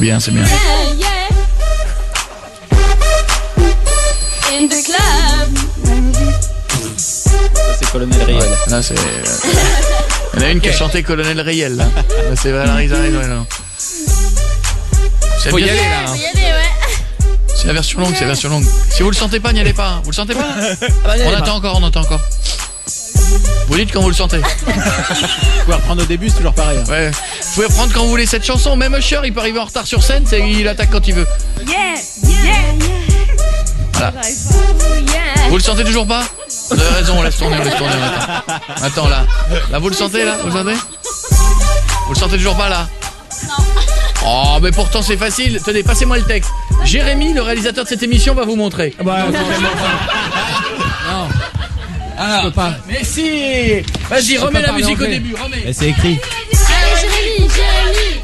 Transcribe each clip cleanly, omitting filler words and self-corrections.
bien, c'est bien. Yeah, yeah. In the club. Ça, c'est Colonel Riel. Ouais, là, c'est... Il y en a une qui a chanté Colonel Riel, là. Là, c'est Valérie Zarel, ouais, non. Faut y aller, là. Faut y aller, ouais. C'est la version longue, c'est la version longue. Si vous le sentez pas, n'y allez pas. Vous le sentez pas? On attend encore, on attend encore. Vous dites quand vous le sentez. Vous pouvez reprendre au début, c'est toujours pareil. Ouais. Vous pouvez reprendre quand vous voulez cette chanson. Même Usher, il peut arriver en retard sur scène, il attaque quand il veut. Yeah, yeah, yeah. Voilà. Yeah. Vous le sentez toujours pas? Vous avez raison, on laisse tourner, on attend. Attends, là. Là, vous le sentez, là? Vous le sentez? Vous le sentez toujours pas, là? Non. Oh, mais pourtant, c'est facile. Tenez, passez-moi le texte. Jérémy, le réalisateur de cette émission, va vous montrer. Bah, Non. Alors, je peux pas. mais si. Vas-y, remets la musique au début, remets. Mais c'est écrit. Jérémy, Jérémy.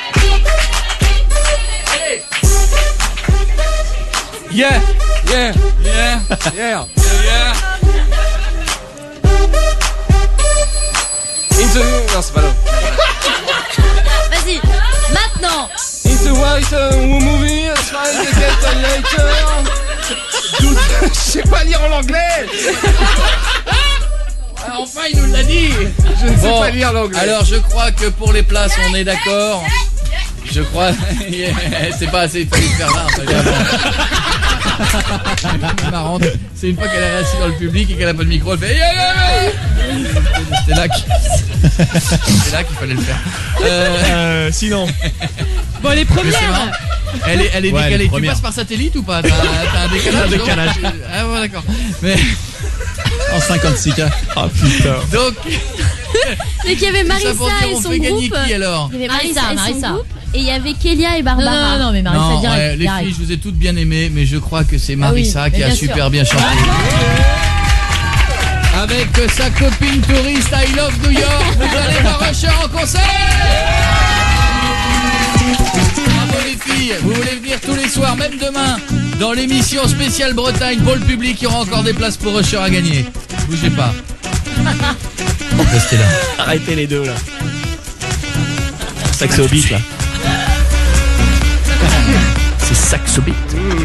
Yeah, yeah, yeah, yeah, yeah. Non, c'est pas là. Vas-y, maintenant. It's a white movie, try to get a later. Je sais pas lire en anglais. Enfin, il nous l'a dit. Je ne sais pas lire l'anglais. Alors, je crois que pour les places, on est d'accord. Je crois... C'est pas assez, il fallait le faire là. C'est marrant. C'est une fois qu'elle est assise dans le public et qu'elle a pas de micro, elle fait... C'est là qu'il fallait le faire. Sinon. Bon, les Mais c'est premières. marrant. Elle est Ouais, décalée. les Tu premières. passes par satellite ou pas? T'as un décalage? Un décalage. Ah ouais, d'accord. Mais En 56K. Ah putain. donc, C'est qu'il y avait ça pour Marissa dire, et on son fait gagner groupe. qui alors? Il y avait Marissa, Marissa et Marissa. son groupe. Et il y avait Kélia et Barbara. Non, mais Marissa Non, direct. les direct. filles, je vous ai toutes bien aimées, mais je crois que c'est Marissa mais qui a bien super sûr. bien chanté. Avec sa copine touriste I Love New York, vous allez voir Usher en concert. Bravo les filles, vous voulez venir tous les soirs, même demain, dans l'émission spéciale Bretagne pour le public, il y aura encore des places pour Usher à gagner. Bougez pas. Restez là. Arrêtez les deux là. Saxo beat là. C'est saxo beat.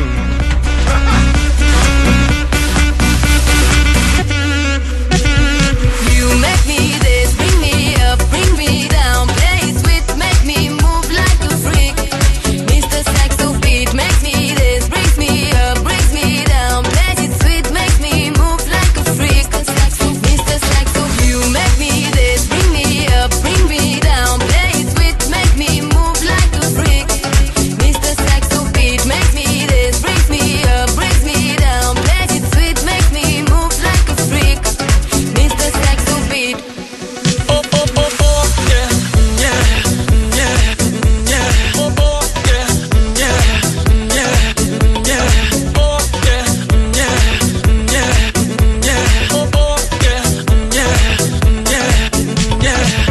You make me this, bring me up, bring me down, play it sweet, make me move like a freak. Mr. Saxo beat makes me this, brings me up, brings me down, play it sweet, makes me move like a freak. Mr. Saxo, you make me this, bring me up, bring me down, play it sweet, make me move like a freak. Mr. Saxo beat makes me this, brings me up, brings me down, play it sweet, make me move like a freak. Mr. Saxo beat. Oh oh oh oh yeah yeah yeah yeah oh oh yeah yeah yeah yeah oh yeah yeah yeah yeah oh oh yeah yeah yeah yeah.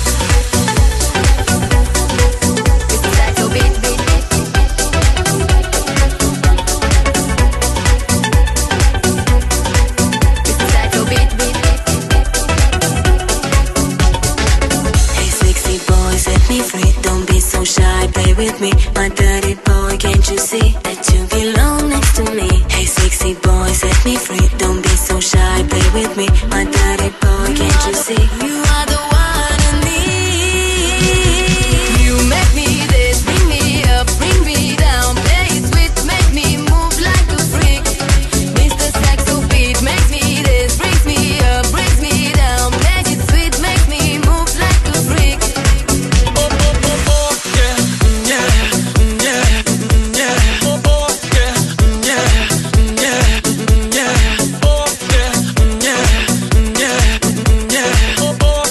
Mr. Saxo beat. Mr. Saxo beat. Hey sexy boy, set me free. Don't be so shy, play with me. My dirty boy, can't you see that you belong next to me? Hey sexy boy, set me free. Don't be so shy, play with me. My dirty boy, can't you see? You are the one I need. You make me this, bring me up, bring me down, play it sweet, make me move like a freak. Mr. Saxo beat makes me this, brings me up, brings me down, play it sweet, make me move like a freak. Oh oh oh oh yeah yeah yeah yeah oh oh yeah yeah yeah yeah oh yeah yeah yeah yeah oh oh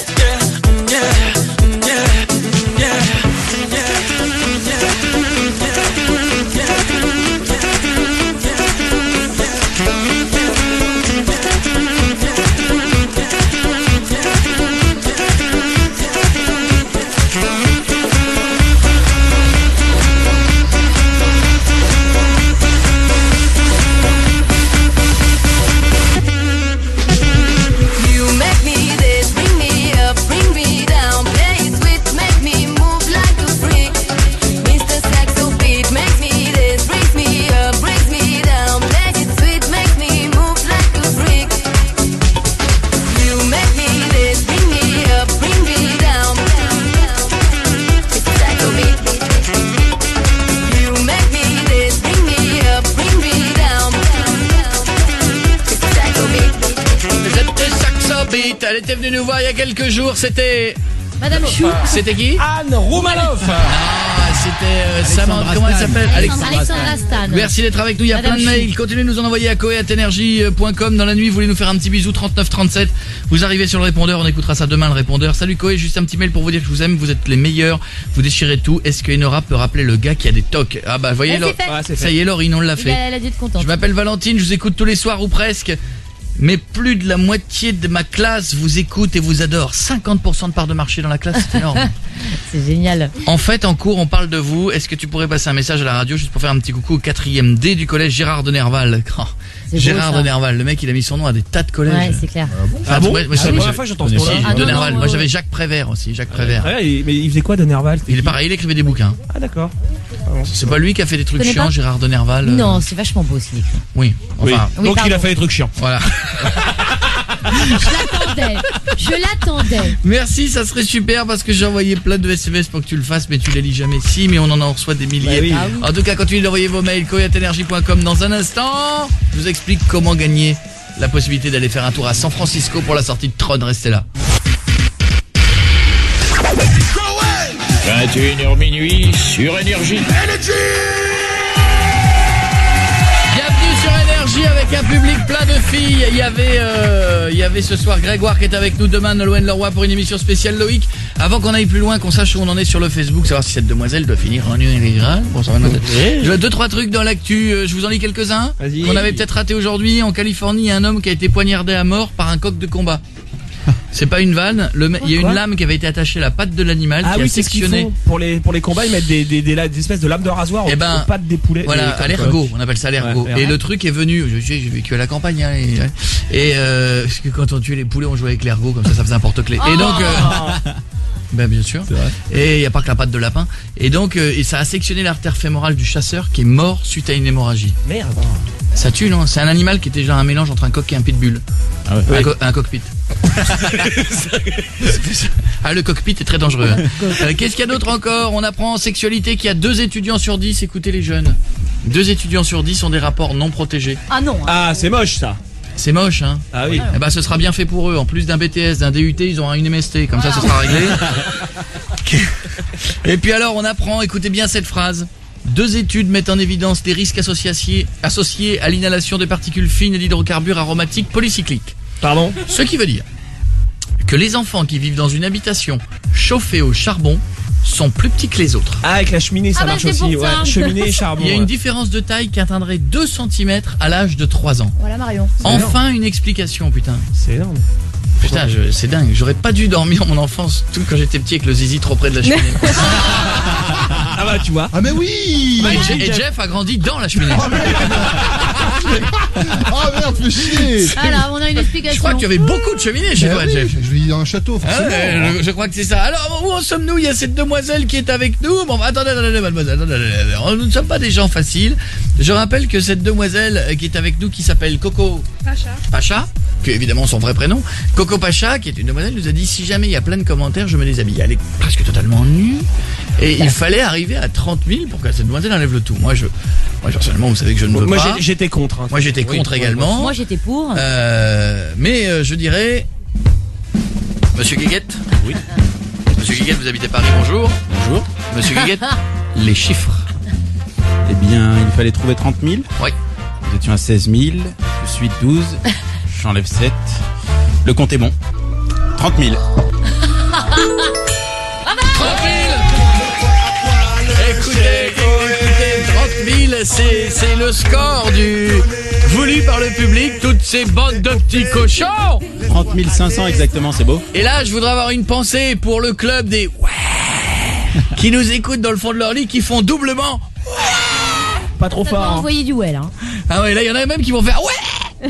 Elle était venue nous voir il y a quelques jours. C'était... Madame Chou. C'était qui? Anne Roumanoff. C'était Samantha. Comment elle s'appelle? Alexandra Stan. Merci d'être avec nous. Il y a Madame plein de mails. Continuez de nous en envoyer à koé@energie.com. Dans la nuit, vous voulez nous faire un petit bisou, 3937. Vous arrivez sur le répondeur. On écoutera ça demain, le répondeur. Salut Koé, juste un petit mail pour vous dire que je vous aime. Vous êtes les meilleurs. Vous déchirez tout. Est-ce que Enora peut rappeler le gars qui a des tocs? Ah bah, voyez, Ouais, c'est fait. Ouais, c'est ça fait. y est, Laurine, on l'a fait. Elle a dû être contente. Je m'appelle Valentine, je vous écoute tous les soirs ou presque. Mais plus de la moitié de ma classe vous écoute et vous adore. 50% de part de marché dans la classe, c'est énorme. C'est génial. En fait, en cours, on parle de vous. Est-ce que tu pourrais passer un message à la radio juste pour faire un petit coucou au 4e D du collège Gérard de Nerval? Oh, C'est Gérard beau, ça. de Nerval, le mec, il a mis son nom à des tas de collèges. Ouais, c'est clair. Enfin, Ah bon? ouais, moi, C'est la moi, première fois que j'entends ce si, nom-là. Ah de non, Nerval. non, Moi, ouais. j'avais Jacques Prévert aussi. Jacques Prévert. Ouais, mais il faisait quoi de Nerval? Il est pareil, il écrivait des bouquins. Ah d'accord. C'est pas lui qui a fait des trucs Connais chiants, pas Gérard de Nerval. Non, c'est vachement beau aussi. Oui. Enfin, Oui, Donc il pardon. a fait des trucs chiants. voilà. Je l'attendais. Merci, ça serait super parce que j'ai envoyé plein de SMS pour que tu le fasses, mais tu les lis jamais. Si, mais on en reçoit des milliers. Bah oui. Ah oui. En tout cas, continuez d'envoyer vos mails, koé@energie.com. Dans un instant, je vous explique comment gagner la possibilité d'aller faire un tour à San Francisco pour la sortie de Tron. Restez là. 21h minuit sur Énergie. Bienvenue sur Énergie avec un public plein de filles. Il y avait ce soir Grégoire qui est avec nous, demain Nolwenn Leroy pour une émission spéciale Loïc. Avant qu'on aille plus loin, qu'on sache où on en est sur le Facebook, savoir si cette demoiselle doit finir en union. Bonsoir mademoiselle. Je veux 2-3 trucs dans l'actu, je vous en lis quelques-uns. Vas-y. Qu'on avait peut-être raté aujourd'hui. En Californie, il y a un homme qui a été poignardé à mort par un coq de combat. C'est pas une vanne, il y a Quoi une lame qui avait été attachée à la patte de l'animal Ah qui a oui, c'est ce qu'ils sectionné. font pour les combats, ils mettent des espèces de lames de rasoir Eh ben, aux pattes des poulets. Voilà, à l'ergot, on appelle ça l'ergot. Ouais, Et le truc est venu, j'ai vécu à la campagne, hein, parce que quand on tuait les poulets, on jouait avec l'ergot, comme ça faisait un porte-clés. Et donc, ben bien sûr. C'est vrai. Et il y a pas que la patte de lapin. Et donc, et ça a sectionné l'artère fémorale du chasseur qui est mort suite à une hémorragie. Merde. Ça tue, non? C'est un animal qui était genre un mélange entre un coq et un pitbull. Ah ouais. Un cockpit. Ah, le cockpit est très dangereux. Hein. Qu'est-ce qu'il y a d'autre encore? On apprend en sexualité qu'il y a 2 étudiants sur 10, écoutez les jeunes. 2 étudiants sur 10 ont des rapports non protégés. Ah non. Ah, c'est moche ça. C'est moche, hein? Ah oui. Eh ben, ce sera bien fait pour eux. En plus d'un BTS, d'un DUT, ils auront une MST. Comme ça, ce sera réglé. Et puis alors, on apprend, écoutez bien cette phrase. 2 études mettent en évidence des risques associés à l'inhalation de particules fines et d'hydrocarbures aromatiques polycycliques. Pardon? Ce qui veut dire que les enfants qui vivent dans une habitation chauffée au charbon sont plus petits que les autres. Ah, avec la cheminée, ça Ah bah, marche c'est aussi. pour ça. Ouais. Cheminée et charbon. Il y a une ouais. différence de taille qui atteindrait 2 cm à l'âge de 3 ans. Voilà Marion. Enfin une explication, putain. C'est énorme. Putain, c'est dingue. J'aurais pas dû dormir mon enfance tout quand j'étais petit avec le zizi trop près de la cheminée. Ah bah tu vois. Ah mais oui. Et Jeff a grandi dans la cheminée. Oh merde, fais chier. Voilà, on a une explication. Je crois qu'il y avait beaucoup de cheminées chez Bah toi, oui, Jeff. je vis dans un château, Ah forcément. ouais, je crois que c'est ça. Alors, où en sommes-nous? Il y a cette demoiselle qui est avec nous. Bon, attendez, mademoiselle. Attendez. Nous ne sommes pas des gens faciles. Je rappelle que cette demoiselle qui est avec nous, qui s'appelle Coco Pacha, qui est évidemment son vrai prénom, Coco Pacha, qui est une demoiselle, nous a dit si jamais il y a plein de commentaires, je me déshabille. Elle est presque totalement nue. Et il fallait arriver à 30 000 pour que cette demoiselle enlève le tout. Moi, personnellement, vous savez que je ne veux Moi pas. j'étais contre. Hein. Moi, j'étais contre également. Moi j'étais pour. Mais je dirais... Monsieur Guéguette. Oui. Monsieur Guéguette, vous habitez Paris, bonjour. Bonjour. Monsieur Guéguette, les chiffres. Eh bien, il fallait trouver 30 000. Oui. Nous étions à 16 000. Je suis 12. J'enlève 7. Le compte est bon. 30 000. 30 000. Écoutez, 30 000, c'est le score voulu par le public, toutes ces bandes de petits cochons. 30 500 exactement, c'est beau. Et là, je voudrais avoir une pensée pour le club des qui nous écoutent dans le fond de leur lit, qui font doublement. Pas trop Ça doit fort. Hein. envoyer du well. Hein. Ah ouais, là, il y en a même qui vont faire ouais.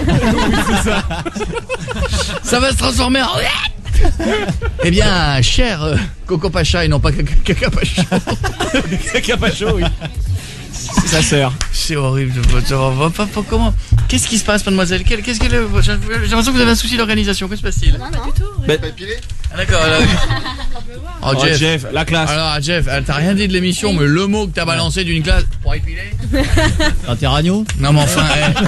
Ça va se transformer en Eh bien, cher Coco Pacha et non pas Caca Pacha. Caca pas chaud, oui. C'est sa sœur. C'est horrible. Comment? Qu'est-ce qui se passe, mademoiselle? Qu'est-ce que j'ai l'impression que vous avez un souci d'organisation. Que se passe-t-il? Pas épilé. Ah, d'accord. Oh, Oh, Jeff, la classe. Alors Jeff, t'as rien dit de l'émission, mais le mot que t'as balancé d'une classe pour épiler. Interradio. Non mais enfin,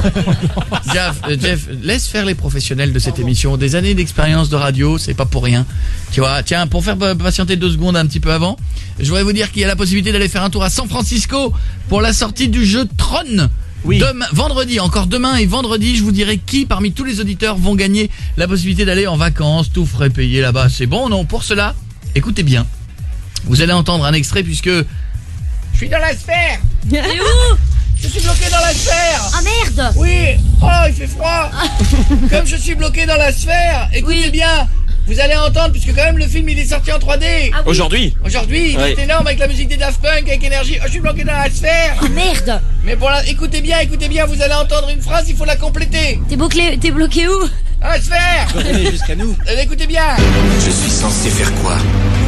Jeff, laisse faire les professionnels de cette émission. Des années d'expérience de radio, c'est pas pour rien. Tu vois, tiens, pour faire patienter 2 secondes un petit peu avant, je voudrais vous dire qu'il y a la possibilité d'aller faire un tour à San Francisco pour la sortie du jeu Tron. Oui. Vendredi, encore demain et vendredi, je vous dirai qui parmi tous les auditeurs vont gagner la possibilité d'aller en vacances, tout frais payé là-bas. C'est bon, non? Pour cela, écoutez bien. Vous allez entendre un extrait puisque je suis dans la sphère. Et où? Je suis bloqué dans la sphère. Ah merde. Oui. Oh, il fait froid. Comme je suis bloqué dans la sphère, écoutez bien. Vous allez entendre, puisque quand même le film il est sorti en 3D. Ah oui. Aujourd'hui, il est énorme avec la musique des Daft Punk, avec énergie. Oh, je suis bloqué dans la sphère. Ah merde. Mais pour écoutez bien, vous allez entendre une phrase, il faut la compléter. T'es bloqué où? Dans la sphère. Jusqu'à nous. Écoutez bien. Je suis censé faire quoi?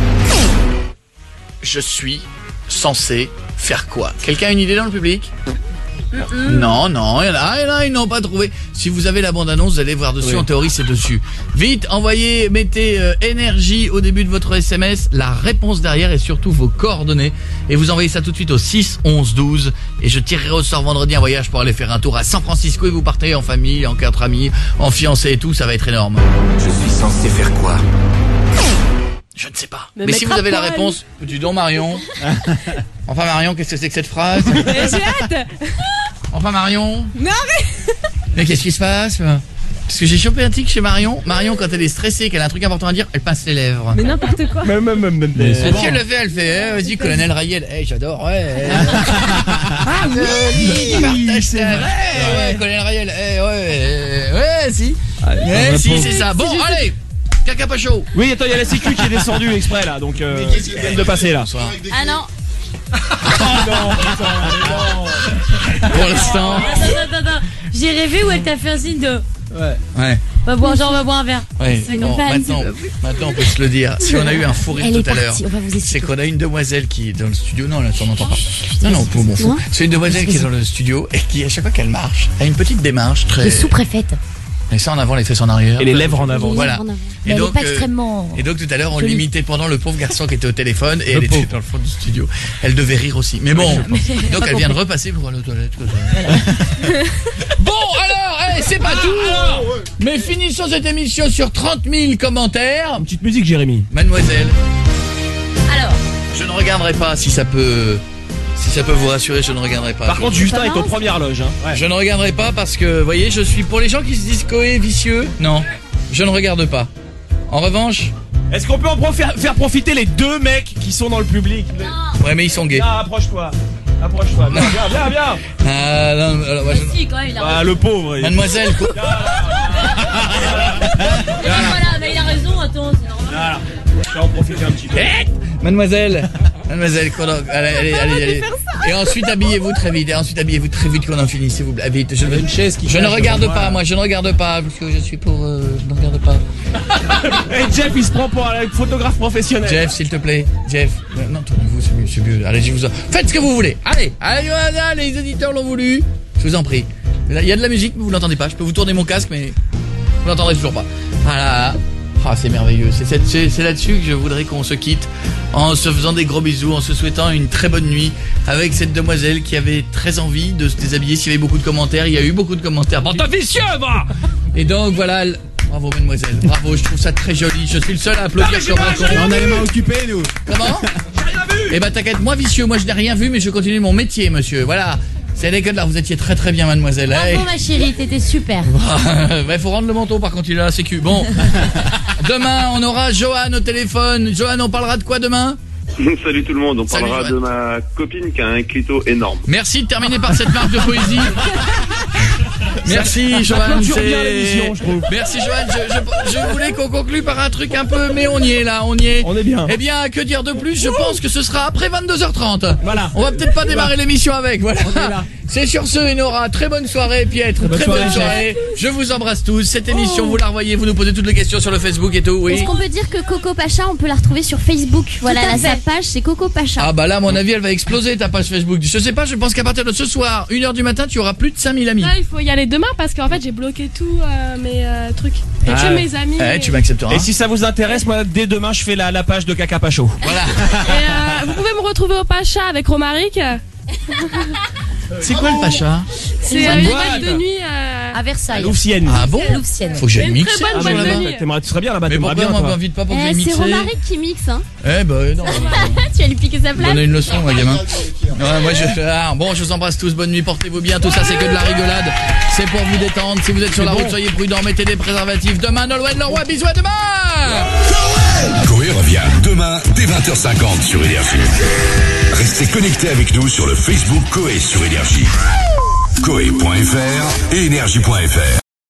Je suis censé faire quoi? Quelqu'un a une idée dans le public? Non, il y en a, ils n'ont pas trouvé. Si vous avez la bande-annonce, vous allez voir dessus, en théorie c'est dessus. Vite, mettez énergie au début de votre SMS, la réponse derrière et surtout vos coordonnées. Et vous envoyez ça tout de suite au 6 11 12. Et je tirerai au sort vendredi un voyage pour aller faire un tour à San Francisco et vous partez en famille, en 4 amis, en fiancé et tout, ça va être énorme. Je suis censé faire quoi? Je ne sais pas. Mais si vous avez la réponse, dis donc Marion. Enfin Marion, qu'est-ce que c'est que cette phrase? J'ai hâte. Enfin Marion. Non Mais qu'est-ce qui se passe? Parce que j'ai chopé un tic chez Marion. Marion, quand elle est stressée, qu'elle a un truc important à dire, elle pince les lèvres. mais n'importe quoi. Si elle le fait, vas-y, colonel Rayel. J'adore, ouais. Ah oui, c'est vrai. Ouais, colonel Rayel. Ouais, si. Si, c'est ça. Bon, allez. Caca pas chaud. Oui, attends, il y a la sécu qui est descendue exprès là, donc qu'est-ce qu'ils viennent de passer là. Ah non. Pour l'instant. Attends. J'ai rêvé où elle t'a fait un signe de... Ouais. On va boire un verre. Ouais. C'est Bon, pas maintenant on peut se le dire. Si on a eu un fou rire Elle est tout à l'heure, partie, on va vous expliquer. c'est qu'on a une demoiselle qui est dans le studio. Non, là, on n'entend pas. Non, bon fou. C'est une demoiselle qui est dans le studio et qui, à chaque fois qu'elle marche, a une petite démarche très... De sous-préfète. Et ça en avant, les fesses en arrière. Et les lèvres en avant. Voilà. Mais elle est pas extrêmement... Et donc tout à l'heure, on jolie. l'imitait pendant le pauvre garçon qui était au téléphone et elle était dans le fond du studio. Elle devait rire aussi. Mais bon, donc elle vient de repasser pour aller aux toilettes. Bon, alors, c'est pas tout. Mais finissons cette émission sur 30 000 commentaires. Petite musique, Jérémy. Mademoiselle, Alors, je ne regarderai pas si ça peut vous rassurer, je ne regarderai pas. Par contre, Justin est aux premières loges. Hein. Je ne regarderai pas parce que, vous voyez, je suis pour les gens qui se disent vicieux. Non, je ne regarde pas. En revanche... Est-ce qu'on peut faire profiter les 2 mecs qui sont dans le public? Ouais, mais ils sont gays. Ah, approche-toi. Viens. Ah, non, alors, moi, si, quand même, il a raison. Ah, le pauvre. Mademoiselle... Voilà, mais il a raison, attends, c'est normal. Voilà. Je vais en profiter un petit peu. Mademoiselle, allez. Et ensuite habillez-vous très vite. Qu'on en finisse, s'il vous plaît. Vite. Je ne regarde pas, moi. Je ne regarde pas parce que je suis pour. Je ne regarde pas. Et Jeff, il se prend pour un photographe professionnel. Jeff, s'il te plaît. Jeff. Non, tournez-vous, c'est mieux. Allez, faites ce que vous voulez. Allez, les auditeurs l'ont voulu. Je vous en prie. Il y a de la musique, mais vous l'entendez pas. Je peux vous tourner mon casque, mais vous l'entendrez toujours pas. Voilà. Ah, c'est merveilleux. C'est là-dessus que je voudrais qu'on se quitte en se faisant des gros bisous, en se souhaitant une très bonne nuit avec cette demoiselle qui avait très envie de se déshabiller. S'il y avait beaucoup de commentaires, il y a eu beaucoup de commentaires. Bon, t'as vicieux, va. Et donc voilà. Bravo mademoiselle, bravo, je trouve ça très joli. Je suis le seul à applaudir sur mon compte. On a les mains occupées, nous. Comment? Eh ben t'inquiète, moi vicieux, moi je n'ai rien vu, mais je continue mon métier, monsieur. Voilà. C'est les que là, vous étiez très très bien, mademoiselle. Bravo ma chérie, t'étais super. Il faut rendre le manteau, par contre il a la sécu. Bon, demain on aura Johan au téléphone. Johan, on parlera de quoi demain? Salut tout le monde, on parlera de ma copine qui a un clito énorme. Merci de terminer par cette marque de poésie. Merci Johan, merci Johan, je voulais qu'on conclue par un truc un peu, mais on y est là, on y est. On est bien. Eh bien, que dire de plus? Je pense que ce sera après 22h30. Voilà. On va peut-être pas démarrer l'émission avec, voilà. C'est sur ce, Enora, très bonne soirée, Pietre, très bonne soirée. Je vous embrasse tous. Cette émission, vous la revoyez, vous nous posez toutes les questions sur le Facebook et tout, oui. Est-ce qu'on peut dire que Coco Pacha, on peut la retrouver sur Facebook? Voilà, sa page, c'est Coco Pacha. Ah bah là, à mon avis, elle va exploser ta page Facebook. Je sais pas, je pense qu'à partir de ce soir, 1h du matin, tu auras plus de 5000 amis. Là, il faut y aller 2 demain parce qu'en fait j'ai bloqué tous mes trucs. Et que mes amis. Tu m'accepteras. Et si ça vous intéresse, moi dès demain je fais la page de Caca Pacho. Voilà. Et vous pouvez me retrouver au Pacha avec Romaric. C'est quoi le Pacha? C'est une boîte de nuit à Versailles. Louvcienne. Ah bon? Louvcienne. Faut que j'aille mixer. Très bonne boîte de nuit. Tu serais bien là-bas, Mais t'aimerais pourquoi bien. on m'invite pas pour que j'aille mixer? C'est Romaric qui mixe, hein. Eh ben non. Tu vas lui piquer sa place. Donnez une leçon, moi, gamin. Ouais, moi bon, je vous embrasse tous. Bonne nuit, portez-vous bien. Tout ça, c'est que de la rigolade. C'est pour vous détendre. Si vous êtes sur la route, soyez prudents. Mettez des préservatifs. Demain, Nolwenn Leroy. Bisous à demain. Coé revient demain dès 20h50 sur Énergie. Restez connectés avec nous sur le Facebook Coé sur Énergie. Coé.fr et Énergie.fr.